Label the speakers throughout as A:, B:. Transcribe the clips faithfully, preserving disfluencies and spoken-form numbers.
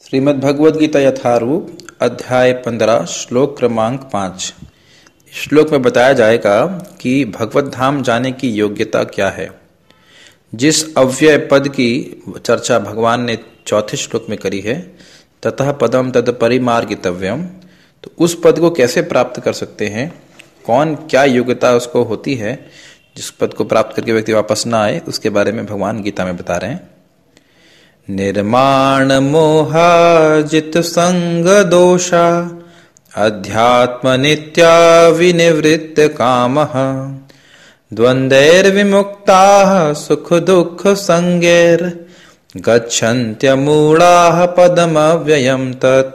A: श्रीमद् भगवद गीता यथारूप अध्याय पंद्रह श्लोक क्रमांक पाँच। श्लोक में बताया जाएगा कि भगवत धाम जाने की योग्यता क्या है। जिस अव्यय पद की चर्चा भगवान ने चौथे श्लोक में करी है, ततः पदम तद परिमार्गितव्यम, तो उस पद को कैसे प्राप्त कर सकते हैं, कौन क्या योग्यता उसको होती है जिस पद को प्राप्त करके व्यक्ति वापस ना आए, उसके बारे में भगवान गीता में बता रहे हैं। निर्माण मोहाजित संग दोषा अध्यात्म नित्या विनिवृत्त कामः द्वंद्वैर विमुक्ताः सुख दुख संगैर गच्छन्त्यमूढ़ाः पदमव्ययम् तत्।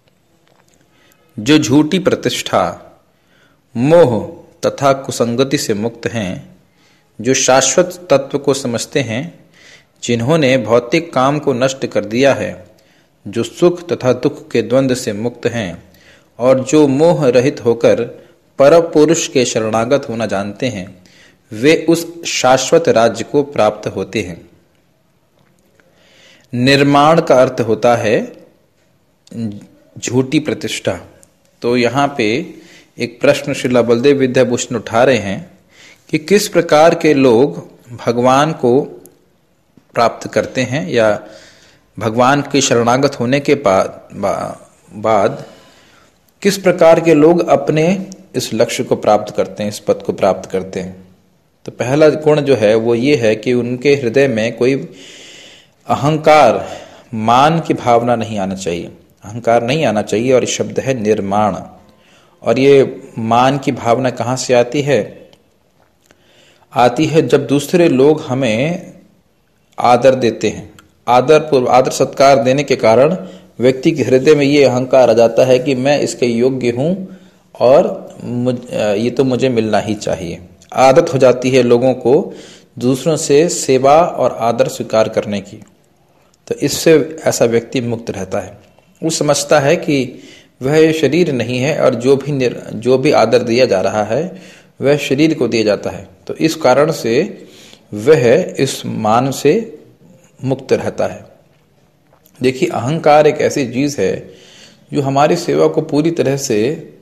A: जो झूठी प्रतिष्ठा, मोह तथा कुसंगति से मुक्त हैं, जो शाश्वत तत्व को समझते हैं, जिन्होंने भौतिक काम को नष्ट कर दिया है, जो सुख तथा दुख के द्वंद्व से मुक्त हैं और जो मोह रहित होकर पर पुरुष के शरणागत होना जानते हैं, वे उस शाश्वत राज्य को प्राप्त होते हैं। निर्माण का अर्थ होता है झूठी प्रतिष्ठा। तो यहाँ पे एक प्रश्न श्रीला बलदेव विद्याभूषण उठा रहे हैं कि किस प्रकार के लोग भगवान को प्राप्त करते हैं या भगवान के शरणागत होने के बाद बाद किस प्रकार के लोग अपने इस लक्ष्य को प्राप्त करते हैं, इस पद को प्राप्त करते हैं। तो पहला गुण जो है वो ये है कि उनके हृदय में कोई अहंकार, मान की भावना नहीं आना चाहिए। अहंकार नहीं आना चाहिए। और ये शब्द है निर्माण। और ये मान की भावना कहाँ से आती है? आती है जब दूसरे लोग हमें आदर देते हैं। आदर पूर्व आदर सत्कार देने के कारण व्यक्ति के हृदय में ये अहंकार आ जाता है कि मैं इसके योग्य हूं और मुझ, ये तो मुझे मिलना ही चाहिए। आदत हो जाती है लोगों को दूसरों से सेवा और आदर स्वीकार करने की। तो इससे ऐसा व्यक्ति मुक्त रहता है। वो समझता है कि वह शरीर नहीं है और जो भी निर, जो भी आदर दिया जा रहा है वह शरीर को दिया जाता है। तो इस कारण से वह इस मान से मुक्त रहता है। देखिए, अहंकार एक ऐसी चीज है जो हमारी सेवा को पूरी तरह से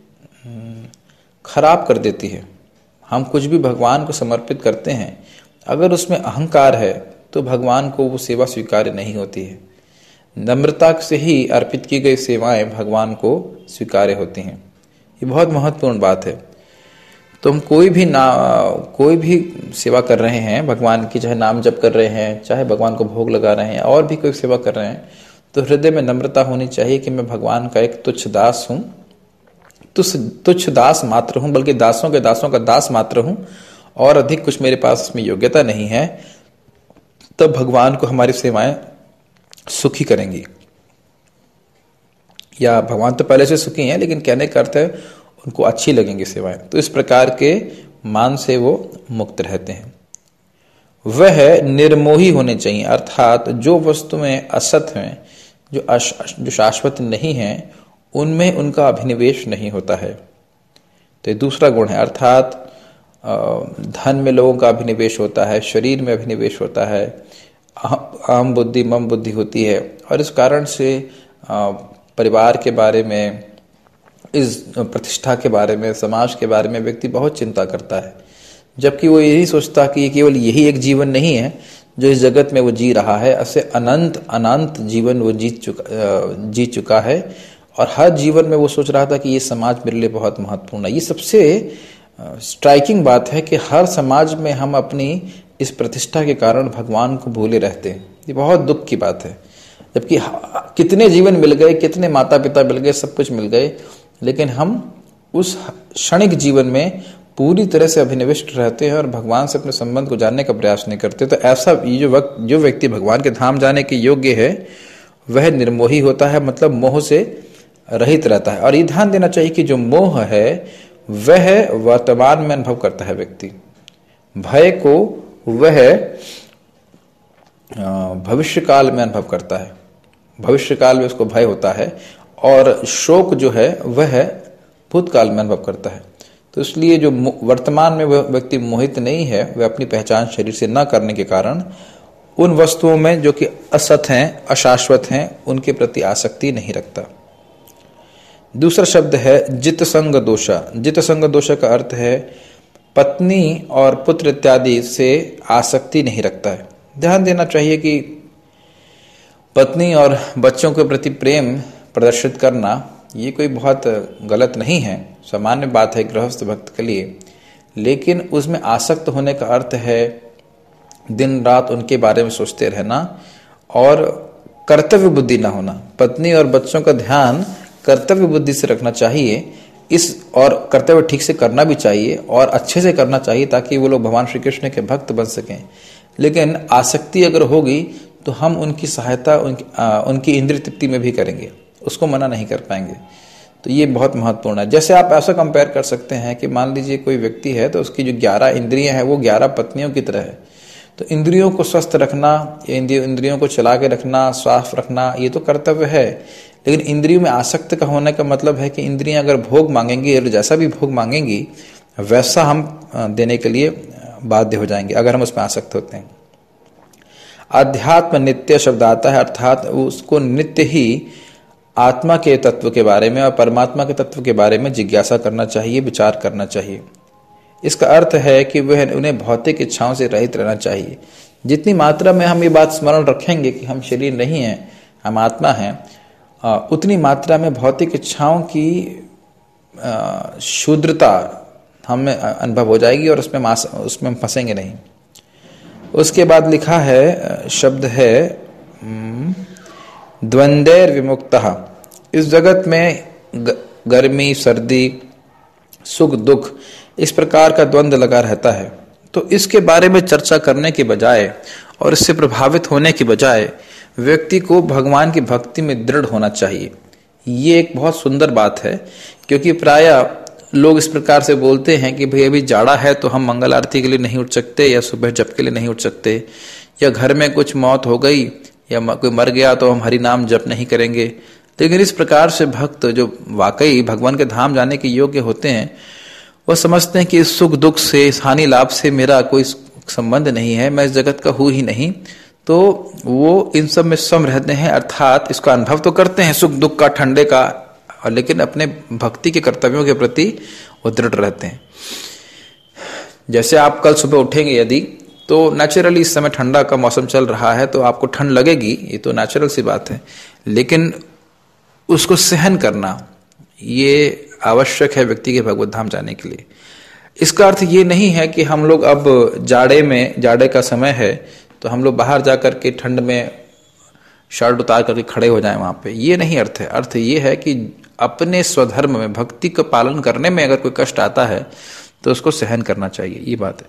A: खराब कर देती है। हम कुछ भी भगवान को समर्पित करते हैं, अगर उसमें अहंकार है तो भगवान को वो सेवा स्वीकार्य नहीं होती है। नम्रता से ही अर्पित की गई सेवाएं भगवान को स्वीकार्य होती हैं। ये बहुत महत्वपूर्ण बात है। तुम कोई भी ना कोई भी सेवा कर रहे हैं भगवान की, चाहे नाम जप कर रहे हैं, चाहे भगवान को भोग लगा रहे हैं, और भी कोई सेवा कर रहे हैं, तो हृदय में नम्रता होनी चाहिए कि मैं भगवान का एक तुच्छ दास हूं, तुच्छ तुच्छ दास मात्र हूं, बल्कि दासों के दासों का दास मात्र हूं, और अधिक कुछ मेरे पास इसमें योग्यता नहीं है। तब भगवान को हमारी सेवाएं सुखी करेंगी। या भगवान तो पहले से सुखी हैं, लेकिन कहने का अर्थ है उनको अच्छी लगेंगी सेवाएं। तो इस प्रकार के मान से वो मुक्त रहते हैं। वह निर्मोही होने चाहिए, अर्थात जो वस्तुएं असत हैं, जो अश, जो शाश्वत नहीं हैं, उनमें उनका अभिनिवेश नहीं होता है। तो ये दूसरा गुण है। अर्थात धन में लोगों का अभिनिवेश होता है, शरीर में अभिनिवेश होता है, अहम बुद्धि मम बुद्धि होती है, और इस कारण से परिवार के बारे में, इस प्रतिष्ठा के बारे में, समाज के बारे में व्यक्ति बहुत चिंता करता है। जबकि वो यही सोचता कि केवल यही एक जीवन नहीं है जो इस जगत में वो जी रहा है, ऐसे अनंत अनंत जीवन वो जीत चुका जी चुका है। और हर जीवन में वो सोच रहा था कि ये समाज मेरे लिए बहुत महत्वपूर्ण है। ये सबसे स्ट्राइकिंग बात है कि हर समाज में हम अपनी इस प्रतिष्ठा के कारण भगवान को भूले रहते हैं। ये बहुत दुख की बात है। जबकि कितने जीवन मिल गए, कितने माता पिता मिल गए, सब कुछ मिल गए, लेकिन हम उस क्षणिक जीवन में पूरी तरह से अभिनिविष्ट रहते हैं और भगवान से अपने संबंध को जानने का प्रयास नहीं करते। तो ऐसा ये जो वक्त जो व्यक्ति भगवान के धाम जाने के योग्य है वह निर्मोही होता है, मतलब मोह से रहित रहता है। और ये ध्यान देना चाहिए कि जो मोह है वह वर्तमान में अनुभव करता है व्यक्ति। भय को वह भविष्य काल में अनुभव करता है, भविष्य काल में उसको भय होता है। और शोक जो है वह भूतकाल में अनुभव करता है। तो इसलिए जो वर्तमान में वह व्यक्ति मोहित नहीं है, वह अपनी पहचान शरीर से न करने के कारण उन वस्तुओं में जो कि असत हैं, अशाश्वत हैं, उनके प्रति आसक्ति नहीं रखता। दूसरा शब्द है जित संग दोषा। जित संग दोषा का अर्थ है पत्नी और पुत्र इत्यादि से आसक्ति नहीं रखता है। ध्यान देना चाहिए कि पत्नी और बच्चों के प्रति प्रेम प्रदर्शित करना ये कोई बहुत गलत नहीं है, सामान्य बात है गृहस्थ भक्त के लिए, लेकिन उसमें आसक्त होने का अर्थ है दिन रात उनके बारे में सोचते रहना और कर्तव्य बुद्धि ना होना। पत्नी और बच्चों का ध्यान कर्तव्य बुद्धि से रखना चाहिए, इस और कर्तव्य ठीक से करना भी चाहिए और अच्छे से करना चाहिए ताकि वो लोग भगवान श्री कृष्ण के भक्त बन सकें। लेकिन आसक्ति अगर होगी तो हम उनकी सहायता उनकी, आ, उनकी इंद्रिय तृप्ति में भी करेंगे, उसको मना नहीं कर पाएंगे। तो ये बहुत महत्वपूर्ण है। जैसे आप ऐसा कंपेयर कर सकते हैं कि मान लीजिए कोई व्यक्ति है तो उसकी जो ग्यारह इंद्रियां हैं वो ग्यारह पत्नियों की तरह है। तो इंद्रियों को स्वस्थ रखना, इंद्रियों को चला के रखना, साफ रखना, ये तो कर्तव्य है। लेकिन इंद्रियों में आसक्त का होने का मतलब है कि इंद्रियां अगर भोग मांगेंगी और जैसा भी भोग मांगेंगी वैसा हम देने के लिए बाध्य हो जाएंगे अगर हम उसमें आसक्त होते हैं। अध्यात्म नित्य शब्द आता है, अर्थात उसको नित्य ही आत्मा के तत्व के बारे में और परमात्मा के तत्व के बारे में जिज्ञासा करना चाहिए, विचार करना चाहिए। इसका अर्थ है कि वह उन्हें भौतिक इच्छाओं से रहित रहना चाहिए। जितनी मात्रा में हम ये बात स्मरण रखेंगे कि हम शरीर नहीं हैं, हम आत्मा हैं, उतनी मात्रा में भौतिक इच्छाओं की शूद्रता हमें अनुभव हो जाएगी और उसमें उसमें हम फंसेंगे नहीं। उसके बाद लिखा है, शब्द है द्वंद्वैर विमुक्तः। इस जगत में गर्मी, सर्दी, सुख, दुख, इस प्रकार का द्वंद्व लगा रहता है। तो इसके बारे में चर्चा करने के बजाय और इससे प्रभावित होने के बजाय व्यक्ति को भगवान की भक्ति में दृढ़ होना चाहिए। ये एक बहुत सुंदर बात है, क्योंकि प्रायः लोग इस प्रकार से बोलते हैं कि भाई अभी जाड़ा है तो हम मंगल आरती के लिए नहीं उठ सकते, या सुबह जप के लिए नहीं उठ सकते, या घर में कुछ मौत हो गई या कोई मर गया तो हम हरि नाम जप नहीं करेंगे। लेकिन इस प्रकार से भक्त जो वाकई भगवान के धाम जाने के योग्य होते हैं वो समझते हैं कि इस सुख दुख से, इस हानि लाभ से मेरा कोई संबंध नहीं है, मैं इस जगत का हूं ही नहीं। तो वो इन सब में सम रहते हैं, अर्थात इसका अनुभव तो करते हैं सुख दुख का, ठंडे का, और लेकिन अपने भक्ति के कर्तव्यों के प्रति वो दृढ़ रहते हैं। जैसे आप कल सुबह उठेंगे यदि, तो नेचुरली इस समय ठंडा का मौसम चल रहा है तो आपको ठंड लगेगी, ये तो नेचुरल सी बात है, लेकिन उसको सहन करना ये आवश्यक है व्यक्ति के भगवत धाम जाने के लिए। इसका अर्थ ये नहीं है कि हम लोग अब जाड़े में, जाड़े का समय है तो हम लोग बाहर जाकर के ठंड में शर्ट उतार करके खड़े हो जाएं वहां पे, ये नहीं अर्थ है। अर्थ ये है कि अपने स्वधर्म में, भक्ति का पालन करने में अगर कोई कष्ट आता है तो उसको सहन करना चाहिए, ये बात है।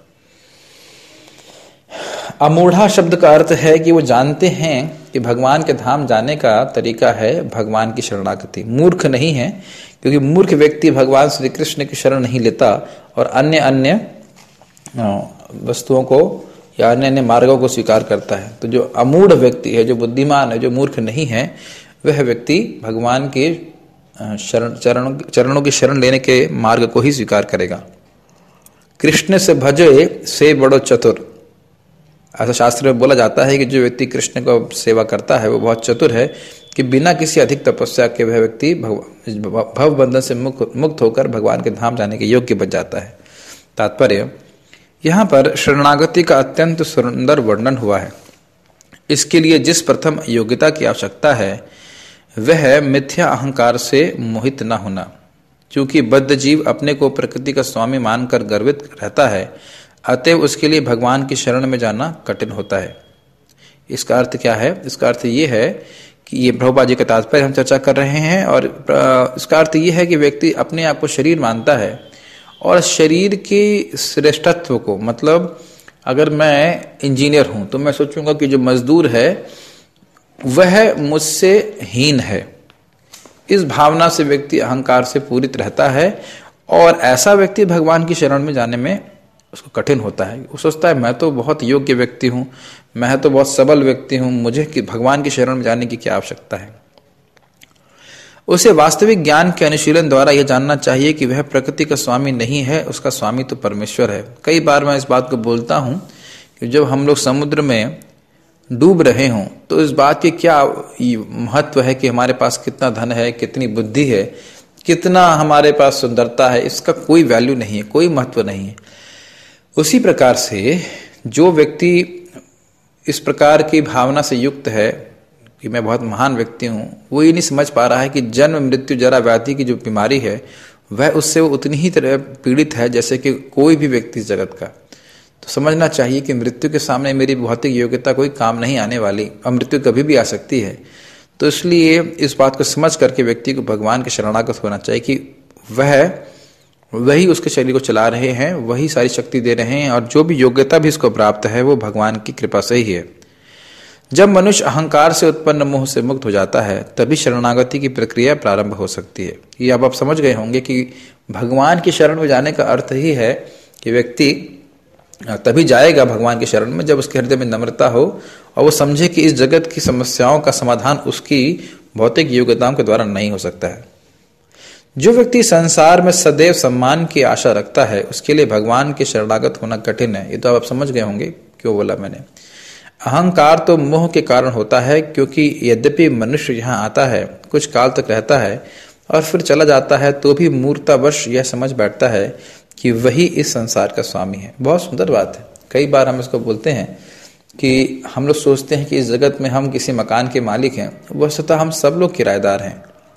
A: अमूढ़ा शब्द का अर्थ है कि वो जानते हैं कि भगवान के धाम जाने का तरीका है भगवान की शरणागति। मूर्ख नहीं है, क्योंकि मूर्ख व्यक्ति भगवान श्री कृष्ण की शरण नहीं लेता और अन्य अन्य वस्तुओं को या अन्य अन्य मार्गों को स्वीकार करता है। तो जो अमूढ़ व्यक्ति है, जो बुद्धिमान है, जो मूर्ख नहीं है, वह व्यक्ति भगवान के शरण चरणों चरणों की शरण लेने के मार्ग को ही स्वीकार करेगा। कृष्ण से भजे से बड़ो चतुर, ऐसा शास्त्र में बोला जाता है कि जो व्यक्ति कृष्ण को सेवा करता है वो बहुत चतुर है, कि बिना किसी अधिक तपस्या के वह व्यक्ति भव बंधन से मुक्त होकर भगवान के धाम जाने के योग्य बन जाता है। तात्पर्य, यहाँ पर शरणागति का अत्यंत सुंदर वर्णन हुआ है। इसके लिए जिस प्रथम योग्यता की आवश्यकता है वह मिथ्या अहंकार से मोहित न होना। क्योंकि बद्ध जीव अपने को प्रकृति का स्वामी मानकर गर्वित रहता है, अतएव उसके लिए भगवान की शरण में जाना कठिन होता है। इसका अर्थ क्या है? इसका अर्थ ये है कि ये प्रभुपाद जी का तात्पर्य हम चर्चा कर रहे हैं, और इसका अर्थ ये है कि व्यक्ति अपने आप को शरीर मानता है और शरीर के श्रेष्ठत्व को, मतलब अगर मैं इंजीनियर हूं तो मैं सोचूंगा कि जो मजदूर है वह मुझसे हीन है। इस भावना से व्यक्ति अहंकार से पूरित रहता है और ऐसा व्यक्ति भगवान की शरण में जाने में उसको कठिन होता है। वो सोचता है मैं तो बहुत योग्य व्यक्ति हूं, मैं तो बहुत सबल व्यक्ति हूं, मुझे कि भगवान की शरण में जाने की क्या आवश्यकता है। उसे वास्तविक ज्ञान के अनुशीलन द्वारा यह जानना चाहिए कि वह प्रकृति का स्वामी नहीं है, उसका स्वामी तो परमेश्वर है। कई बार मैं इस बात को बोलता हूं कि जब हम लोग समुद्र में डूब रहे हों तो इस बात के क्या महत्व है कि हमारे पास कितना धन है, कितनी बुद्धि है, कितना हमारे पास सुंदरता है, इसका कोई वैल्यू नहीं है, कोई महत्व नहीं है। उसी प्रकार से जो व्यक्ति इस प्रकार की भावना से युक्त है कि मैं बहुत महान व्यक्ति हूं, वो ये नहीं समझ पा रहा है कि जन्म मृत्यु जरा व्याधि की जो बीमारी है वह उससे वो उतनी ही तरह पीड़ित है जैसे कि कोई भी व्यक्ति इस जगत का। तो समझना चाहिए कि मृत्यु के सामने मेरी भौतिक योग्यता कोई काम नहीं आने वाली, और मृत्यु कभी भी आ सकती है। तो इसलिए इस बात को समझ करके व्यक्ति को भगवान के शरणागत होना चाहिए कि वह वही उसके शरीर को चला रहे हैं, वही सारी शक्ति दे रहे हैं, और जो भी योग्यता भी इसको प्राप्त है वो भगवान की कृपा से ही है। जब मनुष्य अहंकार से उत्पन्न मोह से मुक्त हो जाता है तभी शरणागति की प्रक्रिया प्रारंभ हो सकती है। ये अब आप समझ गए होंगे कि भगवान की शरण में जाने का अर्थ ही है कि व्यक्ति तभी जाएगा भगवान की शरण में जब उसके हृदय में नम्रता हो और वो समझे कि इस जगत की समस्याओं का समाधान उसकी भौतिक योग्यताओं के द्वारा नहीं हो सकता है। जो व्यक्ति संसार में सदैव सम्मान की आशा रखता है उसके लिए भगवान के शरणागत होना कठिन है। ये तो आप समझ गए होंगे क्यों बोला मैंने। अहंकार तो मोह के कारण होता है, क्योंकि यद्यपि मनुष्य यहाँ आता है, कुछ काल तक रहता है और फिर चला जाता है, तो भी मूर्तावश यह समझ बैठता है कि वही इस संसार का स्वामी है। बहुत सुंदर बात है। कई बार हम इसको बोलते हैं कि हम लोग सोचते हैं कि इस जगत में हम किसी मकान के मालिक हैं, वस्तुतः हम सब लोग किराएदार हैं।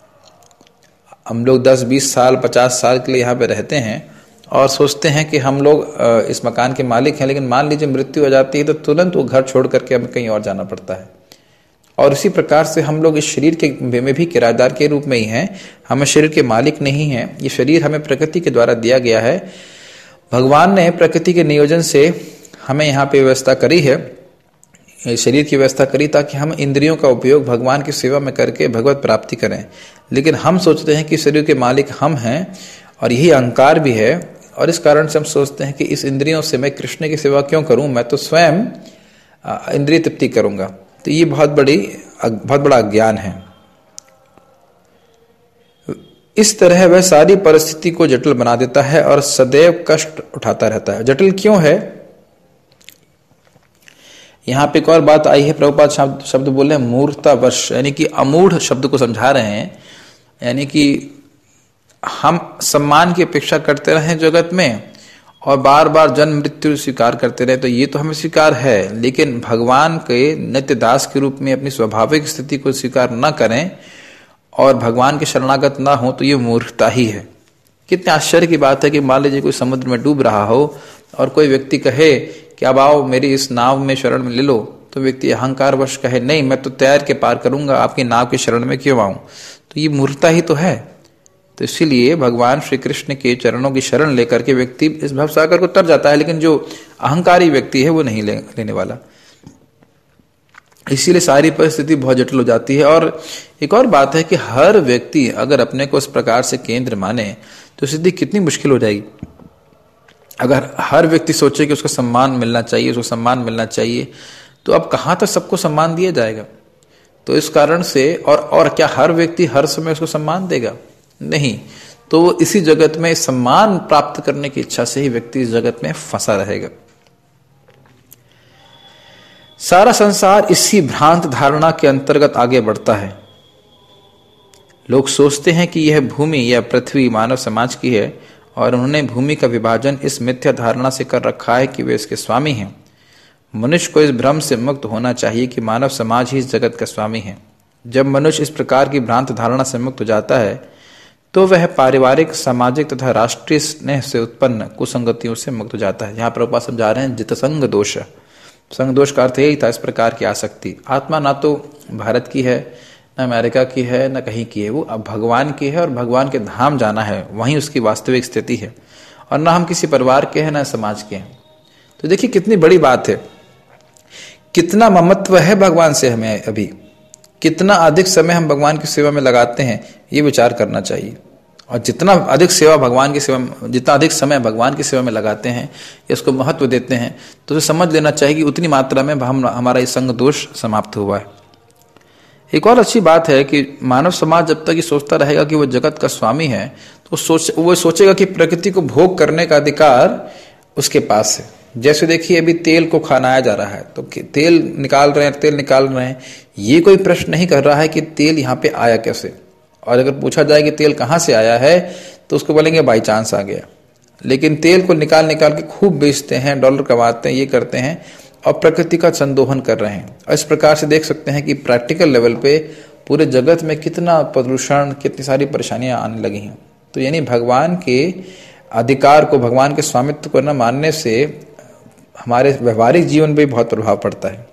A: हम लोग दस बीस साल पचास साल के लिए यहाँ पे रहते हैं और सोचते हैं कि हम लोग इस मकान के मालिक हैं, लेकिन मान लीजिए मृत्यु हो जाती है तो तुरंत वो घर छोड़ करके हमें कहीं और जाना पड़ता है। और इसी प्रकार से हम लोग इस शरीर के में भी किराएदार के रूप में ही हैं, हमें शरीर के मालिक नहीं हैं। ये शरीर हमें प्रकृति के द्वारा दिया गया है। भगवान ने प्रकृति के नियोजन से हमें यहाँ पे व्यवस्था करी है, शरीर की व्यवस्था करी ताकि हम इंद्रियों का उपयोग भगवान की सेवा में करके भगवत प्राप्ति करें। लेकिन हम सोचते हैं कि शरीर के मालिक हम हैं, और यही अहंकार भी है, और इस कारण से हम सोचते हैं कि इस इंद्रियों से मैं कृष्ण की सेवा क्यों करूं, मैं तो स्वयं इंद्रिय तृप्ति करूंगा। तो ये बहुत बड़ी बहुत बड़ा अज्ञान है। इस तरह वह सारी परिस्थिति को जटिल बना देता है और सदैव कष्ट उठाता रहता है। जटिल क्यों है? यहाँ पे एक और बात आई है। प्रभुपाद शब्द शब्द बोले हैं मूर्तावश, यानी कि अमूढ़ शब्द को समझा रहे हैं। यानी कि हम सम्मान की अपेक्षा करते रहे जगत में और बार बार जन्म मृत्यु स्वीकार करते रहे, तो ये तो हमें स्वीकार है, लेकिन भगवान के नित्य दास के रूप में अपनी स्वाभाविक स्थिति को स्वीकार न करें और भगवान के शरणागत ना हो, तो ये मूर्खता ही है। कितने आश्चर्य की बात है कि मान लीजिए कोई समुद्र में डूब रहा हो और कोई व्यक्ति कहे कि अब आओ मेरी इस नाव में शरण में ले लो, तो व्यक्ति अहंकारवश कहे नहीं, मैं तो तैर के पार करूंगा, आपकी नाव की शरण में क्यों आऊं। तो ये मूर्खता ही तो है। तो इसीलिए भगवान श्री कृष्ण के चरणों की शरण लेकर के व्यक्ति इस भवसागर को तर जाता है, लेकिन जो अहंकारी व्यक्ति है वो नहीं ले, लेने वाला। इसीलिए सारी परिस्थिति बहुत जटिल हो जाती है। और एक और बात है कि हर व्यक्ति अगर अपने को इस प्रकार से केंद्र माने तो स्थिति कितनी मुश्किल हो जाएगी। अगर हर व्यक्ति सोचे कि उसको सम्मान मिलना चाहिए, उसको सम्मान मिलना चाहिए, तो अब कहाँ तक सबको सम्मान दिया जाएगा। तो इस कारण से और और क्या हर व्यक्ति हर समय उसको सम्मान देगा? नहीं। तो वो इसी जगत में सम्मान प्राप्त करने की इच्छा से ही व्यक्ति इस जगत में फंसा रहेगा। सारा संसार इसी भ्रांत धारणा के अंतर्गत आगे बढ़ता है। लोग सोचते हैं कि यह भूमि या पृथ्वी मानव समाज की है और उन्होंने भूमि का विभाजन इस मिथ्या धारणा से कर रखा है कि वे इसके स्वामी हैं। मनुष्य को इस भ्रम से मुक्त होना चाहिए कि मानव समाज ही इस जगत का स्वामी है। जब मनुष्य इस प्रकार की भ्रांत धारणा से मुक्त हो जाता है तो वह पारिवारिक, सामाजिक तथा राष्ट्रीय स्नेह से उत्पन्न कुसंगतियों से मुक्त हो जाता है। यहाँ प्रभुपाद समझा रहे हैं जितसंग दोष। संग दोष का अर्थ यही था, इस प्रकार की आसक्ति। आत्मा ना तो भारत की है, न अमेरिका की है, न कहीं की है, वो अब भगवान की है और भगवान के धाम जाना है, वहीं उसकी वास्तविक स्थिति है। और ना हम किसी परिवार के हैं न समाज के हैं। तो देखिए कितनी बड़ी बात है, कितना ममत्व है भगवान से हमें। अभी कितना अधिक समय हम भगवान की सेवा में लगाते हैं, ये विचार करना चाहिए। और जितना अधिक सेवा भगवान की सेवा में, जितना अधिक समय भगवान की सेवा में लगाते हैं, इसको महत्व देते हैं, तो उसे समझ लेना चाहिए कि उतनी मात्रा में हम हमारा ये संग दोष समाप्त हुआ है। एक और अच्छी बात है कि मानव समाज जब तक ये सोचता रहेगा कि वो जगत का स्वामी है, तो सोच वो सोचेगा कि प्रकृति को भोग करने का अधिकार उसके पास है। जैसे देखिए अभी तेल को खानाया जा रहा है, तो तेल निकाल रहे हैं, तेल निकाल रहे हैं, ये कोई प्रश्न नहीं कर रहा है कि तेल यहाँ पे आया कैसे। और अगर पूछा जाए कि तेल कहाँ से आया है तो उसको बोलेंगे बाई चांस आ गया। लेकिन तेल को निकाल निकाल के खूब बेचते हैं, डॉलर कमाते हैं, ये करते हैं और प्रकृति का संदोहन कर रहे हैं। और इस प्रकार से देख सकते हैं कि प्रैक्टिकल लेवल पे पूरे जगत में कितना प्रदूषण, कितनी सारी परेशानियां आने लगी हैं। तो यानी भगवान के अधिकार को, भगवान के स्वामित्व को न मानने से हमारे व्यवहारिक जीवन पे बहुत प्रभाव पड़ता है।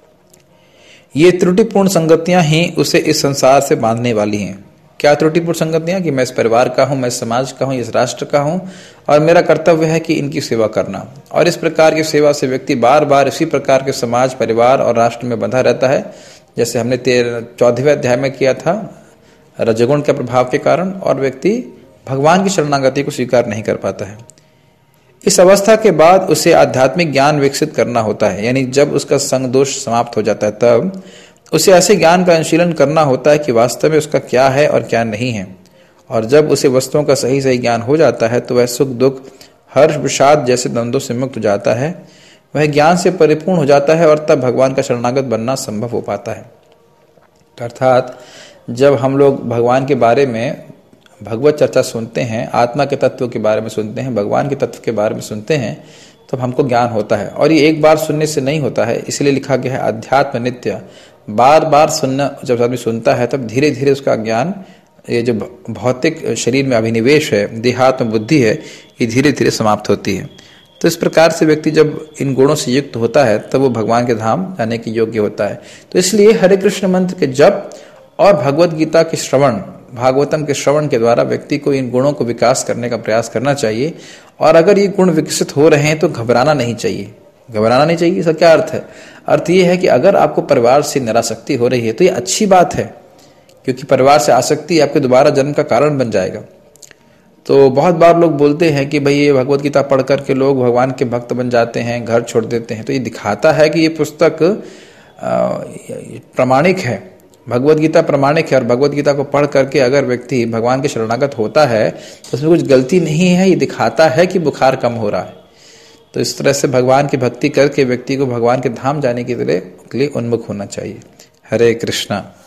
A: ये त्रुटिपूर्ण संगतियां ही उसे इस संसार से बांधने वाली हैं। क्या त्रुटिपूर्ण संगतियां? कि मैं इस परिवार का हूं, मैं इस समाज का हूं, इस राष्ट्र का हूं और मेरा कर्तव्य है कि इनकी सेवा करना। और इस प्रकार की सेवा से व्यक्ति बार बार इसी प्रकार के समाज, परिवार और राष्ट्र में बंधा रहता है, जैसे हमने चौदहवें अध्याय में किया था, रजोगुण के प्रभाव के कारण, और व्यक्ति भगवान की शरणागति को स्वीकार नहीं कर पाता है। इस अवस्था के बाद उसे आध्यात्मिक ज्ञान विकसित करना होता है। यानी जब उसका संग दोष समाप्त हो जाता है तब उसे ऐसे ज्ञान का अनुशीलन करना होता है कि वास्तव में उसका क्या है और क्या नहीं है। और जब उसे वस्तुओं का सही सही ज्ञान हो जाता है तो वह सुख दुख, हर्ष विषाद जैसे द्वंद्वों से मुक्त हो जाता है, वह ज्ञान से परिपूर्ण हो जाता है और तब भगवान का शरणागत बनना संभव हो पाता है। अर्थात जब हम लोग भगवान के बारे में भगवत चर्चा सुनते हैं, आत्मा के तत्व के बारे में सुनते हैं, भगवान के तत्व के बारे में सुनते हैं, तब हमको ज्ञान होता है। और ये एक बार सुनने से नहीं होता है, इसलिए लिखा गया है अध्यात्म नित्य। बार बार सुनना, जब आदमी सुनता है तब धीरे धीरे उसका ज्ञान, ये जो भौतिक शरीर में अभिनिवेश है, देहात्म बुद्धि है, ये धीरे धीरे समाप्त होती है। तो इस प्रकार से व्यक्ति जब इन गुणों से युक्त होता है तब वो भगवान के धाम जाने के योग्य होता है। तो इसलिए हरे कृष्ण मंत्र के जप और भगवत गीता के श्रवण, भागवतम के श्रवण के द्वारा व्यक्ति को इन गुणों को विकास करने का प्रयास करना चाहिए। और अगर ये गुण विकसित हो रहे हैं तो घबराना नहीं चाहिए। घबराना नहीं चाहिए, इसका क्या अर्थ है? अर्थ ये है कि अगर आपको परिवार से निरासक्ति हो रही है तो ये अच्छी बात है, क्योंकि परिवार से आसक्ति आपके दोबारा जन्म का कारण बन जाएगा। तो बहुत बार लोग बोलते हैं कि भाई ये भगवत गीता पढ़ करके लोग भगवान के भक्त बन जाते हैं, घर छोड़ देते हैं। तो ये दिखाता है कि ये पुस्तक प्रामाणिक है, भगवत गीता प्रामाणिक है। और भगवत गीता को पढ़ करके अगर व्यक्ति भगवान के शरणागत होता है तो उसमें कुछ गलती नहीं है। ये दिखाता है कि बुखार कम हो रहा है। तो इस तरह से भगवान की भक्ति करके व्यक्ति को भगवान के धाम जाने के लिए उन्मुख होना चाहिए। हरे कृष्णा।